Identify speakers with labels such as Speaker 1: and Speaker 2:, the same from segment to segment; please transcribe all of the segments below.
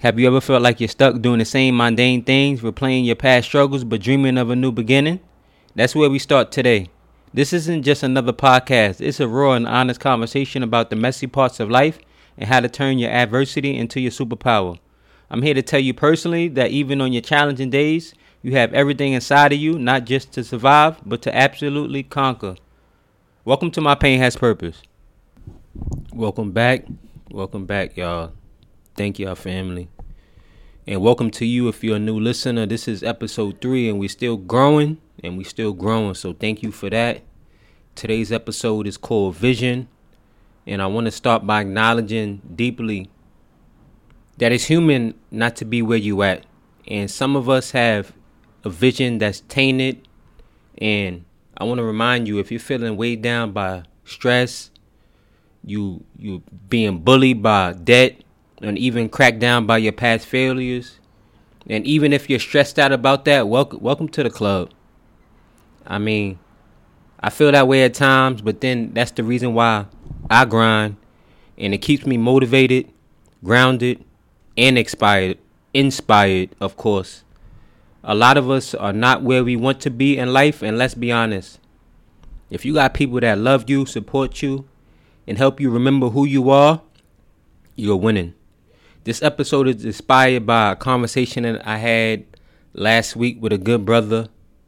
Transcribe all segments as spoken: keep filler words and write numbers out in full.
Speaker 1: Have you ever felt like you're stuck doing the same mundane things, replaying your past struggles, but dreaming of a new beginning? That's where we start today. This isn't just another podcast. It's a raw and honest conversation about the messy parts of life and how to turn your adversity into your superpower. I'm here to tell you personally that even on your challenging days, you have everything inside of you, not just to survive, but to absolutely conquer. Welcome to My Pain Has Purpose. Welcome back. Welcome back, y'all. Thank y'all, family. And welcome to you if you're a new listener. This is episode three, and we're still growing, and we're still growing. So thank you for that. Today's episode is called Vision, and I want to start by acknowledging deeply that it's human not to be where you at. And some of us have a vision that's tainted. And I want to remind you, if you're feeling weighed down by stress, you you being bullied by debt, and even cracked down by your past failures, and even if you're stressed out about that, welcome welcome to the club. I mean, I feel that way at times, but then that's the reason why I grind, and it keeps me motivated, grounded, and inspired. Inspired, of course. A lot of us are not where we want to be in life, and let's be honest. If you got people that love you, support you, and help you remember who you are, you're winning. This episode is inspired by a conversation that I had last week with a good brother.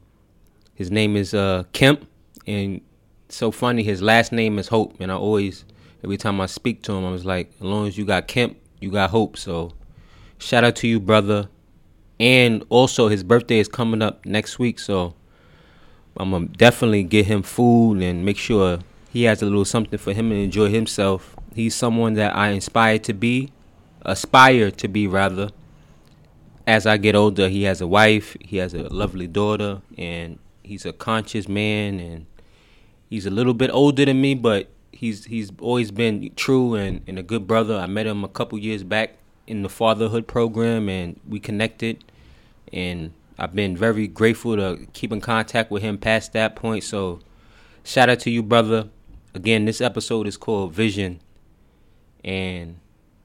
Speaker 1: His name is uh, Kemp, and it's so funny, his last name is Hope, and I always, every time I speak to him, I was like, as long as you got Kemp, you got hope. So shout out to you, brother. And also, his birthday is coming up next week, so I'm going to definitely get him food and make sure he has a little something for him to enjoy himself. He's someone that I inspire to be. aspire to be rather. As I get older, he has a wife, he has a lovely daughter, and he's a conscious man, and he's a little bit older than me, but he's he's always been true and, and a good brother. I met him a couple years back in the fatherhood program, and we connected, and I've been very grateful to keep in contact with him past that point. So shout out to you, brother. Again, this episode is called Vision, and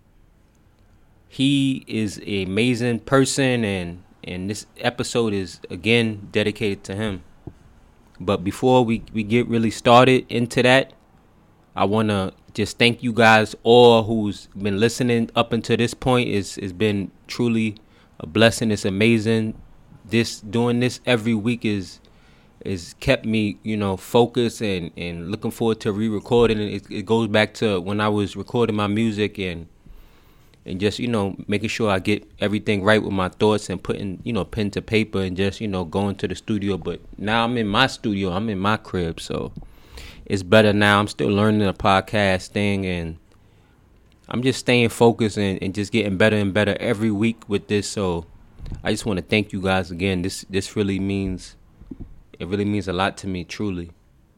Speaker 1: he is an amazing person, and, and this episode is, again, dedicated to him. But before we, we get really started into that, I want to just thank you guys all who's been listening up until this point. It's, it's been truly a blessing. It's amazing. This doing this every week is is kept me, you know, focused and, and looking forward to re-recording. It, it goes back to when I was recording my music and And just, you know, making sure I get everything right with my thoughts and putting, you know, pen to paper and just, you know, going to the studio. But now I'm in my studio. I'm in my crib. So it's better now. I'm still learning the podcast thing. And I'm just staying focused and, and just getting better and better every week with this. So I just want to thank you guys again. This this really means, it really means a lot to me, truly.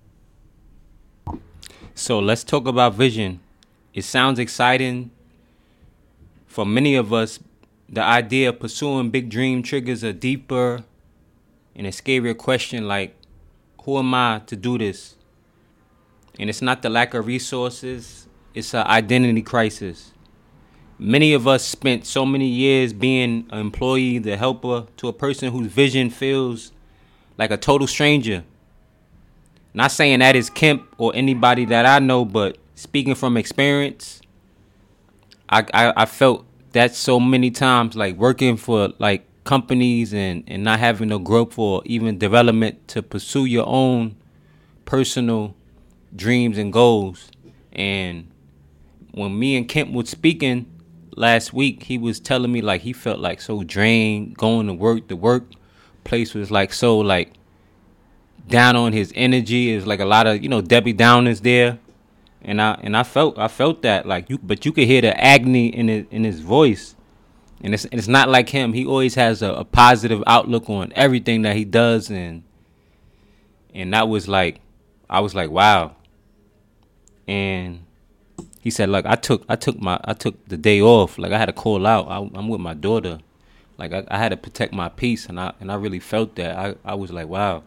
Speaker 1: So let's talk about vision. It sounds exciting. For many of us, the idea of pursuing big dream triggers a deeper and a scarier question like, who am I to do this? And it's not the lack of resources, it's an identity crisis. Many of us spent so many years being an employee, the helper, to a person whose vision feels like a total stranger. Not saying that is Kemp or anybody that I know, but speaking from experience, I, I, I felt that so many times, like working for like companies and, and not having no growth or even development to pursue your own personal dreams and goals. And when me and Kemp was speaking last week, he was telling me like he felt like so drained going to work. The workplace was like so like down on his energy. It's like a lot of, you know, Debbie Downers there. And I and I felt I felt that like you, but you could hear the agony in his in his voice, and it's it's not like him. He always has a, a positive outlook on everything that he does, and and that was like, I was like, wow. And he said, like I took I took my I took the day off, like I had to call out. I, I'm with my daughter, like I, I had to protect my peace, and I and I really felt that. I I was like, wow.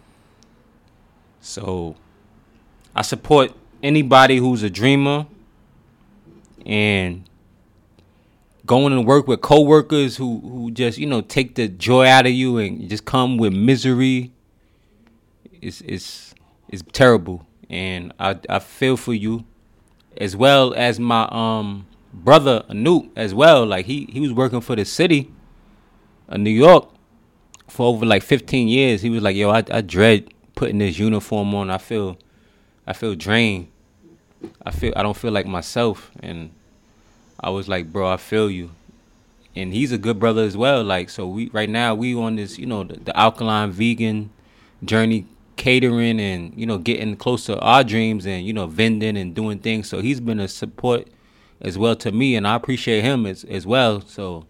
Speaker 1: So I support anybody who's a dreamer and going to work with coworkers who, who just, you know, take the joy out of you and just come with misery. It's it's it's terrible. And I I feel for you, as well as my um brother Anoop as well. Like he, he was working for the city of New York for over like fifteen years. He was like, yo, I, I dread putting this uniform on. I feel I feel drained. I feel I don't feel like myself. And I was like, bro, I feel you. And he's a good brother as well. Like, so we right now we on this, you know, the, the alkaline vegan journey, catering and, you know, getting close to our dreams and, you know, vending and doing things. So he's been a support as well to me, and I appreciate him as as well. So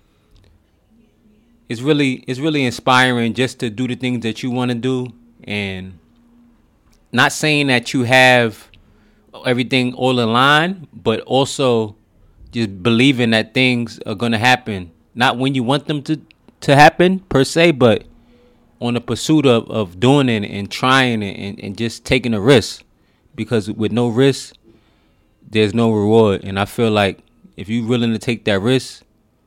Speaker 1: it's really it's really inspiring just to do the things that you want to do, and not saying that you have everything all in line, but also just believing that things are going to happen, not when you want them to, to happen per se, but on the pursuit of, of doing it and trying it and, and just taking a risk, because with no risk, there's no reward. And I feel like if you're willing to take that risk,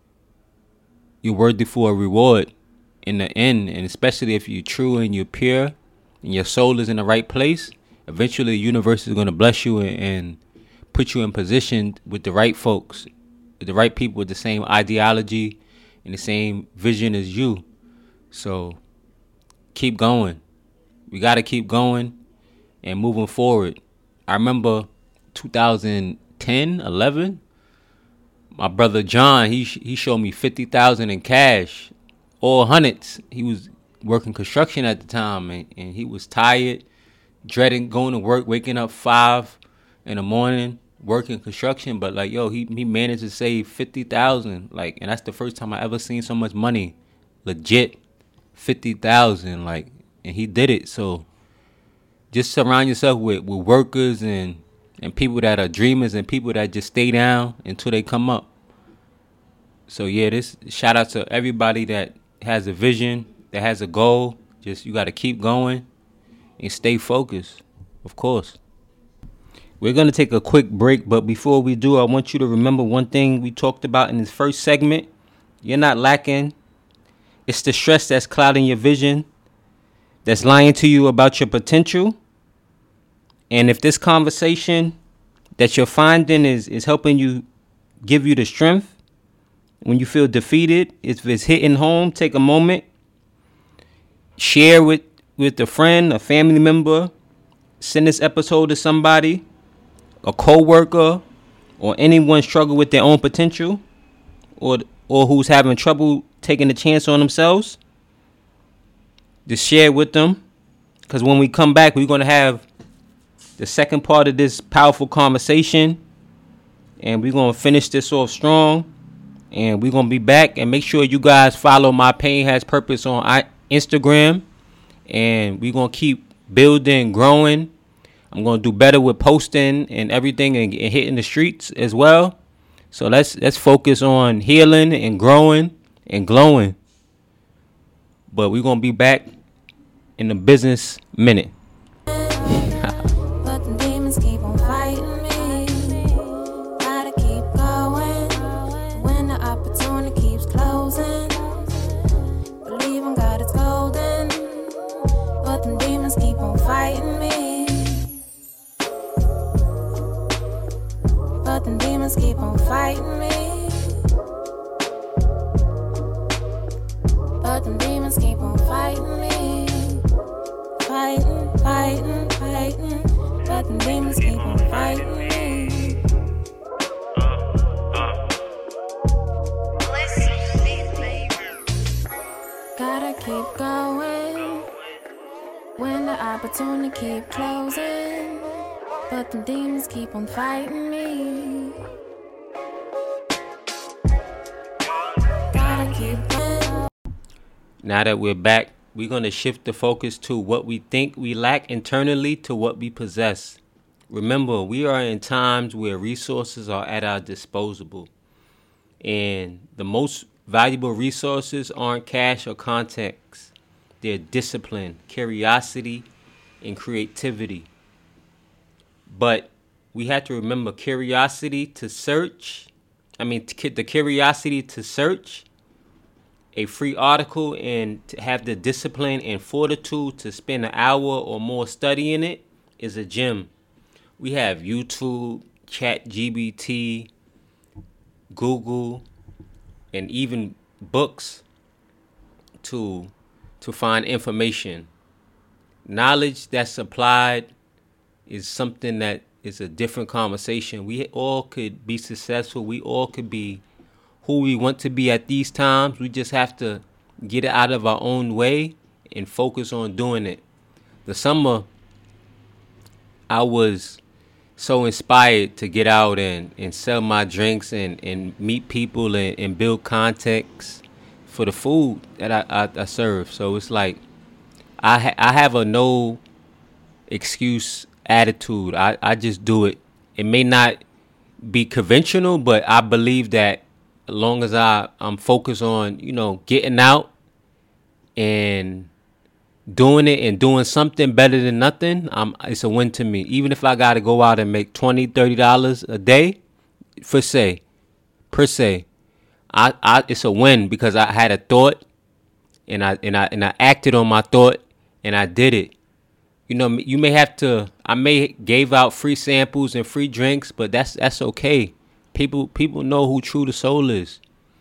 Speaker 1: you're worthy for a reward in the end. And especially if you're true and you're pure and your soul is in the right place, eventually the universe is going to bless you and, and put you in position with the right folks, with the right people with the same ideology and the same vision as you. So keep going. We got to keep going and moving forward. I remember two thousand ten, eleven, my brother John, he he showed me fifty thousand in cash, all hundreds. He was working construction at the time, and, and he was tired, dreading going to work, waking up five in the morning, working construction. But like, yo, he he managed to save fifty thousand, like, and that's the first time I ever seen so much money, legit, fifty thousand, like, and he did it. So just surround yourself with, with workers and and people that are dreamers and people that just stay down until they come up. So yeah, this shout out to everybody that has a vision, that has a goal. Just you got to keep going and stay focused, of course. We're going to take a quick break, but before we do, I want you to remember one thing we talked about in this first segment. You're not lacking. It's the stress that's clouding your vision, that's lying to you about your potential. And if this conversation that you're finding is, is helping you, give you the strength when you feel defeated, if it's hitting home, take a moment, share with, with a friend, a family member, send this episode to somebody, a co-worker, or anyone struggling with their own potential, or or who's having trouble taking a chance on themselves. Just share it with them, because when we come back, we're going to have the second part of this powerful conversation, and we're going to finish this off strong, and we're going to be back. And make sure you guys follow My Pain Has Purpose on Instagram, and we're going to keep building, growing. I'm going to do better with posting and everything, and, and hitting the streets as well. So let's let's focus on healing and growing and glowing. But we're going to be back in the business minute.
Speaker 2: But the demons keep on fighting me. Gotta keep going when the opportunity keeps closing. Believing God is golden, but the demons keep on fighting me. But the demons keep on fighting me. But the demons keep on fighting me. Fighting, fighting, fighting. But the demons keep on fighting me. Gotta keep going when the opportunity keep closing. But the demons keep on fighting me. Gotta keep going.
Speaker 1: Now that we're back, we're going to shift the focus to what we think we lack internally to what we possess. Remember, we are in times where resources are at our disposal. And the most valuable resources aren't cash or context. They're discipline, curiosity, and creativity. But we have to remember curiosity to search I mean, t- the curiosity to search a free article and to have the discipline and fortitude to spend an hour or more studying it is a gem. We have YouTube, Chat G B T, Google, and even books to to find information. Knowledge that's applied is something that is a different conversation. We all could be successful. We all could be who we want to be at these times. We just have to get it out of our own way and focus on doing it. The summer, I was so inspired to get out and, and sell my drinks and, and meet people and, and build context for the food that I, I, I serve. So it's like I ha- I have a no excuse attitude. I, I just do it. It may not be conventional, but I believe that as long as I, I'm focused on, you know, getting out and doing it and doing something better than nothing, um, it's a win to me. Even if I got to go out and make twenty dollars, thirty dollars a day, for say, per se, I, I, it's a win because I had a thought and I and I and I acted on my thought and I did it. You know, you may have to. I may gave out free samples and free drinks, but that's that's okay. People people know who True to Soul is.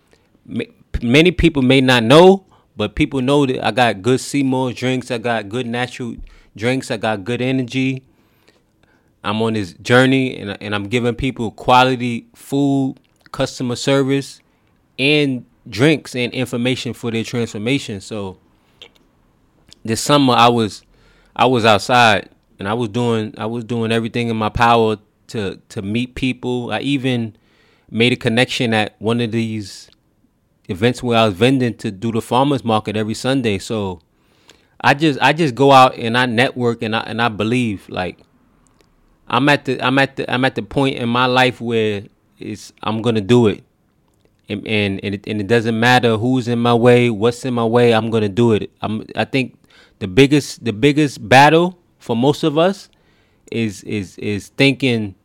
Speaker 1: Many people may not know, but people know that I got good Seymour drinks. I got good natural drinks. I got good energy. I'm on this journey, and and I'm giving people quality food, customer service, and drinks and information for their transformation. So this summer I was I was outside and I was doing I was doing everything in my power to to meet people. I even made a connection at one of these events where I was vending to do the farmers market every Sunday. So I just I just go out and I network and I and I believe like I'm at the I'm at the I'm at the point in my life where it's I'm gonna do it. And and and it, and it doesn't matter who's in my way, what's in my way, I'm gonna do it. I'm I think the biggest the biggest battle for most of us is is is thinking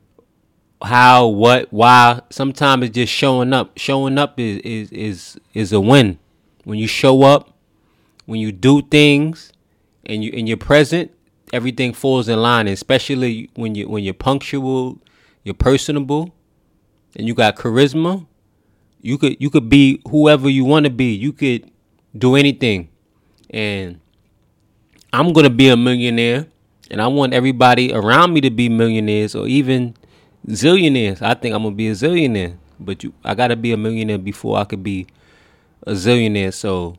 Speaker 1: how, what, why. Sometimes it's just showing up. Showing up is is is is a win. When you show up, when you do things, and you and you're present, everything falls in line. Especially when you when you're punctual, you're personable, and you got charisma. You could you could be whoever you want to be. You could do anything, and I'm gonna be a millionaire, and I want everybody around me to be millionaires or even zillionaires. I think I'm gonna be a zillionaire, but you, I gotta be a millionaire before I could be a zillionaire. So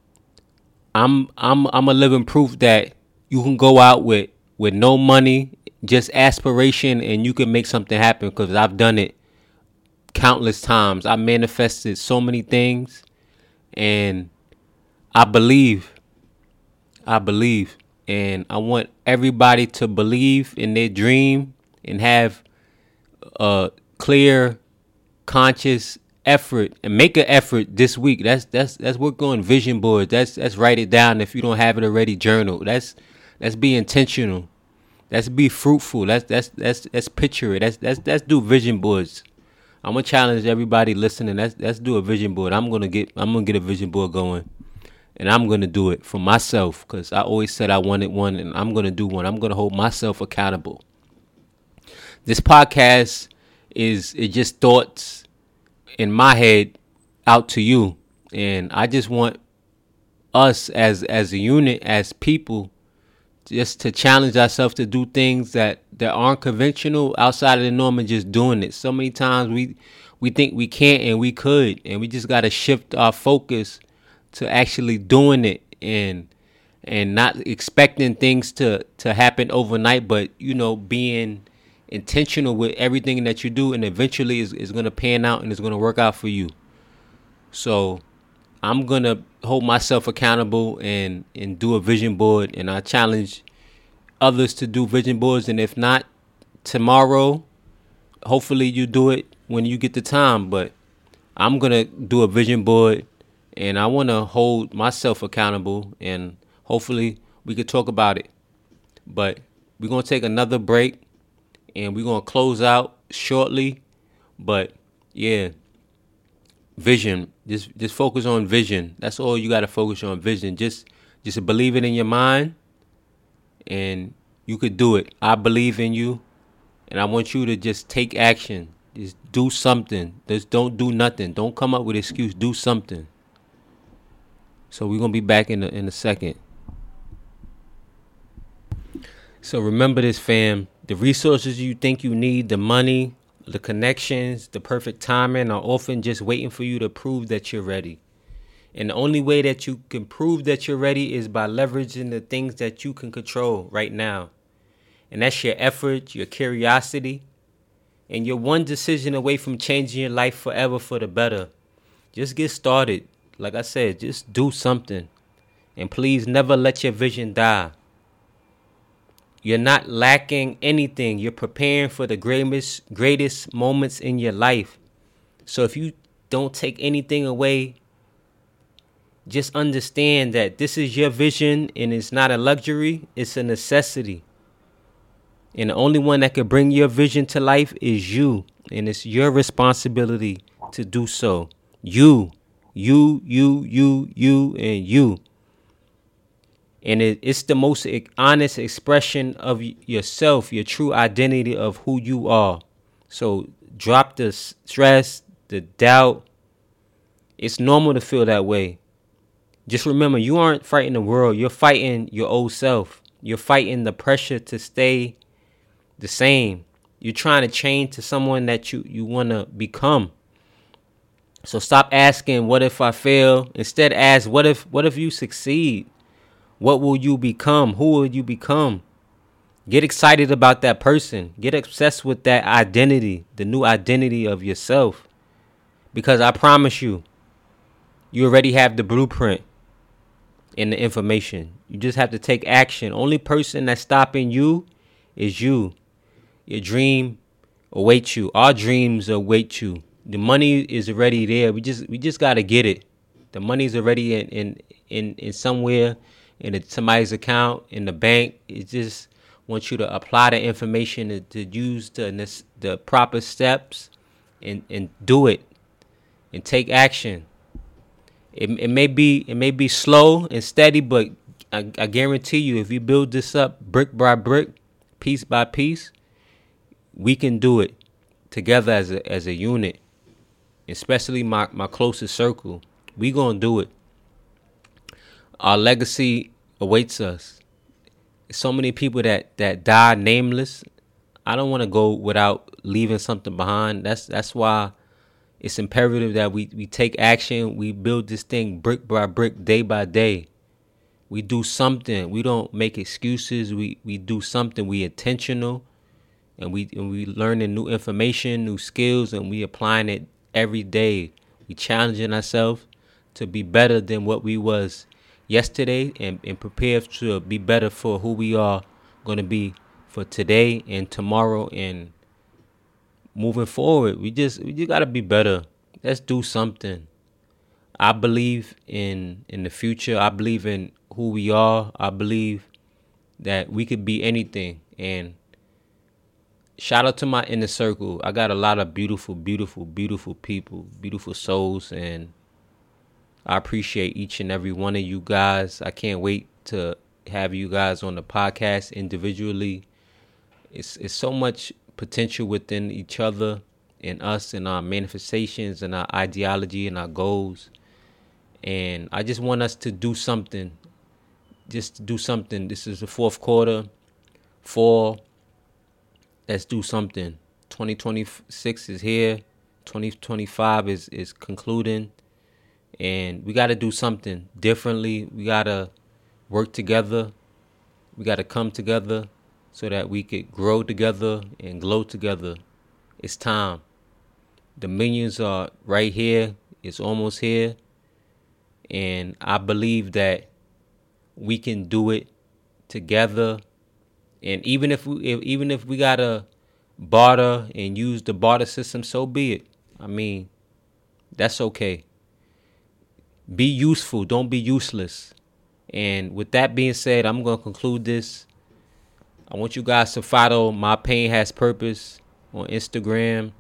Speaker 1: I'm I'm I'm a living proof that you can go out with with no money, just aspiration, and you can make something happen. Because I've done it countless times. I manifested so many things, and I believe. I believe, and I want everybody to believe in their dream and have a clear, conscious effort and make an effort this week. That's that's that's work on vision boards. That's that's write it down if you don't have it already. Journal. That's that's be intentional. That's be fruitful. That's that's that's that's picture it. That's that's that's do vision boards. I'm gonna challenge everybody listening. Let's let's do a vision board. I'm gonna get I'm gonna get a vision board going, and I'm gonna do it for myself because I always said I wanted one, and I'm gonna do one. I'm gonna hold myself accountable. This podcast is it just thoughts in my head out to you, and I just want us as as a unit, as people, just to challenge ourselves to do things that, that aren't conventional, outside of the norm, and just doing it. So many times we we think we can't and we could, and we just got to shift our focus to actually doing it and and not expecting things to, to happen overnight, but, you know, being intentional with everything that you do, and eventually is is going to pan out and it's going to work out for you. So I'm going to hold myself accountable and, and do a vision board, and I challenge others to do vision boards. And if not tomorrow, hopefully you do it when you get the time. But I'm going to do a vision board, and I want to hold myself accountable, and hopefully we could talk about it. But we're going to take another break, and we're going to close out shortly. But Yeah. Vision. Just just focus on vision. That's all you got to focus on, vision. Just just believe it in your mind, and you could do it. I believe in you, and I want you to just take action. Just do something. Just don't do nothing. Don't come up with an excuse. Do something. So we're gonna be back in a, in a second. So remember this, fam. The resources you think you need, the money, the connections, the perfect timing are often just waiting for you to prove that you're ready. And the only way that you can prove that you're ready is by leveraging the things that you can control right now. And that's your effort, your curiosity, and you're one decision away from changing your life forever for the better. Just get started. Like I said, just do something. And please never let your vision die. You're not lacking anything. You're preparing for the greatest, greatest moments in your life. So if you don't take anything away, just understand that this is your vision, and it's not a luxury. It's a necessity. And the only one that can bring your vision to life is you. And it's your responsibility to do so. You, you, you, you, you, and you. And it, it's the most honest expression of yourself, your true identity of who you are. So drop the stress, the doubt. It's normal to feel that way. Just remember, you aren't fighting the world. You're fighting your old self. You're fighting the pressure to stay the same. You're trying to change to someone that you, you want to become. So stop asking, what if I fail? Instead ask, what if what if you succeed? What will you become? Who will you become? Get excited about that person. Get obsessed with that identity, the new identity of yourself. Because I promise you, you already have the blueprint and the information. You just have to take action. Only person that's stopping you is you. Your dream awaits you. Our dreams await you. The money is already there. We just we just gotta get it. The money's already in in in, in somewhere. In a, somebody's account, in the bank. It just wants you to apply the information to, to use the the proper steps and, and do it and take action. It it may be it may be slow and steady, but I, I guarantee you, if you build this up brick by brick, piece by piece, we can do it together as a as a unit. Especially my, my closest circle. We gonna do it. Our legacy awaits us. So many people that, that die nameless. I don't want to go without leaving something behind. That's that's why it's imperative that we, we take action. We build this thing brick by brick, day by day. We do something. We don't make excuses. We we do something. We intentional, and we and we learning new information, new skills, and we applying it every day. We challenging ourselves to be better than what we was yesterday, and, and prepare to be better for who we are going to be for today and tomorrow and moving forward. We just we just got to be better. Let's do something. I believe in in the future. I believe in who we are. I believe that we could be anything. And shout out to my inner circle. I got a lot of beautiful, beautiful, beautiful people, beautiful souls, and I appreciate each and every one of you guys. I can't wait to have you guys on the podcast individually. It's it's so much potential within each other and us and our manifestations and our ideology and our goals. And I just want us to do something. Just do something. This is the fourth quarter. Fall. Let's do something. twenty twenty-six is here. twenty twenty-five is, is concluding. And we got to do something differently. We got to work together. We got to come together so that we could grow together and glow together. It's time. The millions are right here. It's almost here. And I believe that we can do it together. And even if we, if, even if we got to barter and use the barter system, so be it. I mean, that's okay. Be useful. Don't be useless. And with that being said, I'm going to conclude this. I want you guys to follow My Pain Has Purpose on Instagram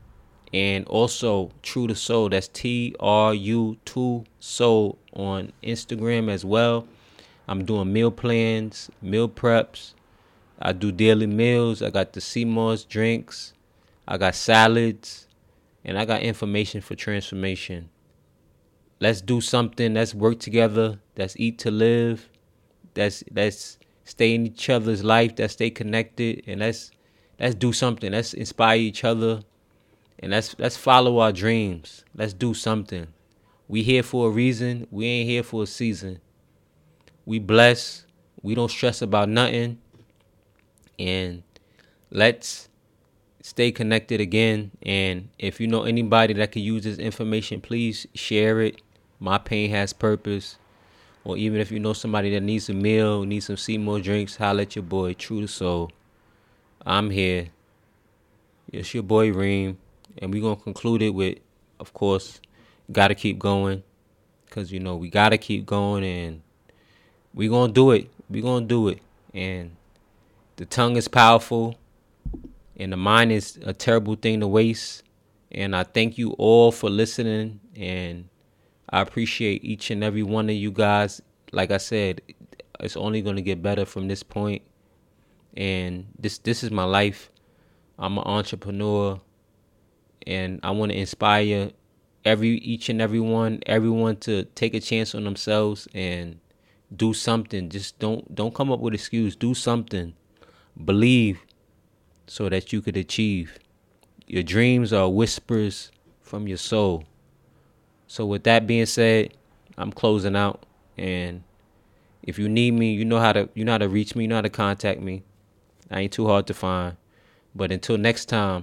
Speaker 1: And also True to Soul. That's T R U two Soul on Instagram as well. I'm doing meal plans, meal preps. I do daily meals. I got the C M O S drinks. I got salads. And I got information for transformation. Let's do something. Let's work together. Let's eat to live. Let's, let's stay in each other's life. Let's stay connected. And let's, let's do something. Let's inspire each other. And let's let's follow our dreams. Let's do something. We here for a reason. We ain't here for a season. We blessed. We don't stress about nothing. And let's stay connected again. And if you know anybody that could use this information, please share it. My pain has purpose. Or even if you know somebody that needs a meal, needs some C M O drinks, holla at your boy, True to Soul. I'm here. It's your boy Reem. And we're going to conclude it with, of course, got to keep going. Because, you know, we got to keep going. And we're going to do it. We're going to do it. And the tongue is powerful. And the mind is a terrible thing to waste. And I thank you all for listening. And I appreciate each and every one of you guys. Like I said, it's only going to get better from this point. And this this is my life. I'm an entrepreneur. And I want to inspire every each and every one, everyone to take a chance on themselves and do something. Just don't don't come up with an excuse. Do something. Believe so that you could achieve. Your dreams are whispers from your soul. So with that being said, I'm closing out. And if you need me, you know how to you know how to reach me, you know how to contact me. I ain't too hard to find. But until next time,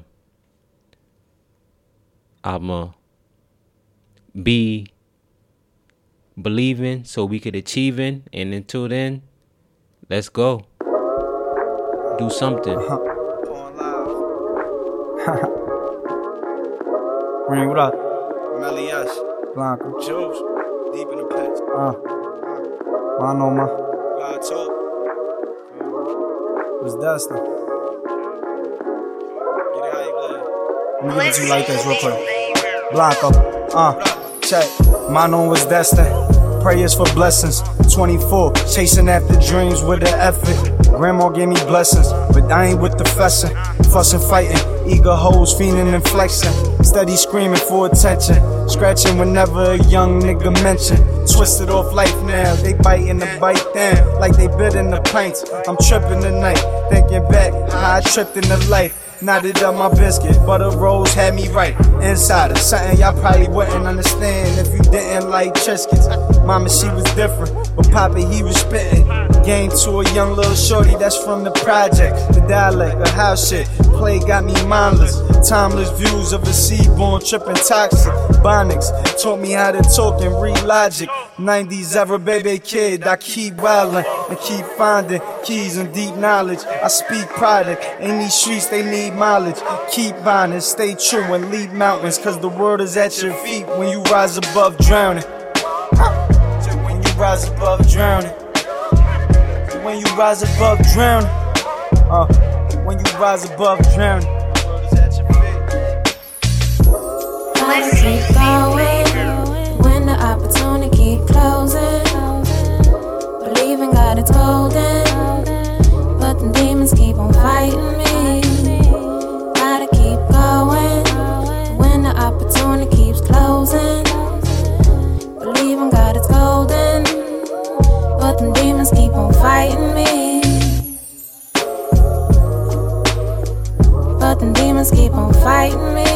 Speaker 1: I'ma be believing so we could achieving. And until then, let's go. Do something.
Speaker 3: Ring, what up?
Speaker 4: Melias,
Speaker 3: Blanco.
Speaker 4: Juice, deep in the pits.
Speaker 3: Uh, I know my.
Speaker 4: God talk.
Speaker 3: It's Dustin.
Speaker 4: Get it how you live.
Speaker 3: Let me give it to you like this real quick. Blanco, uh, check. My name was Destin. Prayers for blessings. twenty-four, chasing after dreams with the effort. Grandma gave me blessings, but I ain't with the fessing. Fussing, fighting, eager hoes, fiending and flexing. Steady screaming for attention. Scratching whenever a young nigga mention. Twisted off life now, they biting the bite down like they bit in the pints. I'm tripping tonight, thinking back how I tripped in the life. Knotted up my biscuit, butter rolls had me right. Insider, something y'all probably wouldn't understand if you didn't like Triscuits. Mama, she was different, but Papa, he was spitting. Game to a young little shorty that's from the project. The dialect, the house shit, play got me mindless. Timeless views of a seaborn tripping toxic. Bonics taught me how to talk and read logic. nineties ever baby kid, I keep wildin' and keep finding keys and deep knowledge. I speak product, in these streets they need mileage. Keep honest, stay true and leap mountains, cause the world is at your feet when you rise above drowning. When you rise above drowning. When you rise above drowning. Uh, when you rise above drowning.
Speaker 2: Gotta keep going when the opportunity keep closing. Believe in God, it's golden, but the demons keep on fighting me. Gotta keep going when the opportunity keeps closing. Believe in God, it's golden, but the demons keep on fighting me. But the demons keep on fighting me.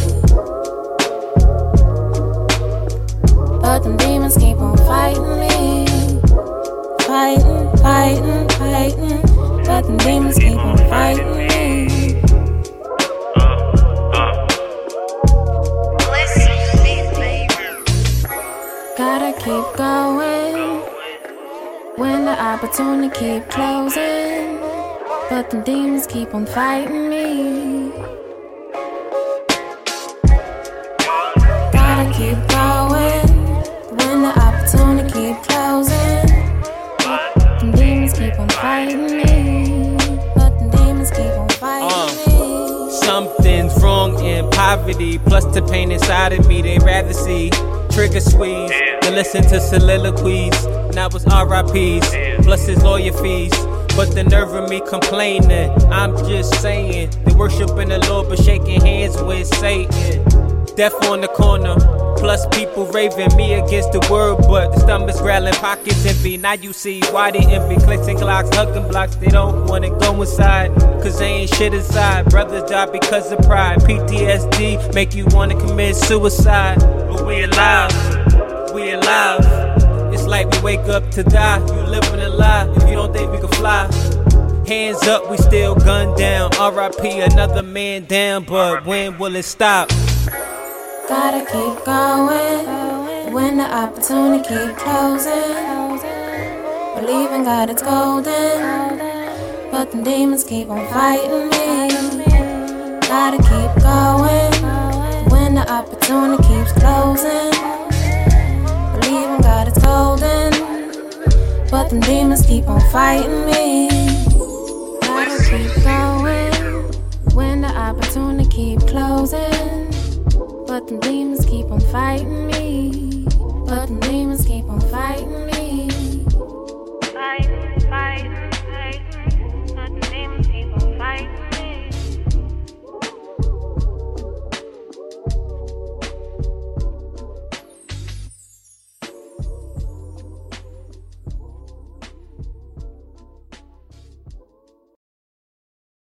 Speaker 2: But the demons keep on fighting me. Fighting, fighting, fighting. But the demons keep on fighting me. Gotta keep going when the opportunity keep closing. But the demons keep on fighting me. Gotta keep going when the opportunity keep closing. But the demons keep on fighting me. But the demons keep on fighting
Speaker 1: Uh,
Speaker 2: me.
Speaker 1: Something's wrong and poverty, plus the pain inside of me. They rather see trigger squeeze than listen to soliloquies. Now it's R I Ps, plus his lawyer fees. But the nerve of me complaining, I'm just saying, they worshiping the Lord but shaking hands with Satan. Death on the corner, plus people raving me against the world, but the stomach's growling, pockets envy. Now you see why they envy. Clicks and glocks, hugging blocks, they don't wanna go inside, cause they ain't shit inside. Brothers die because of pride. P T S D make you wanna commit suicide. But we alive, we alive. It's like we wake up to die. You living a lie if you don't think we can fly. Hands up, we still gunned down. R I P another man down, but when will it stop?
Speaker 2: Gotta keep going when the opportunity keep closing. Believe in God, it's golden, but the demons keep on fighting me. Gotta keep going when the opportunity keeps closing. Believe in God, it's golden, but the demons keep on fighting me. Gotta keep going when the opportunity keep closing. But the demons keep on fighting me. But the demons keep on fighting me.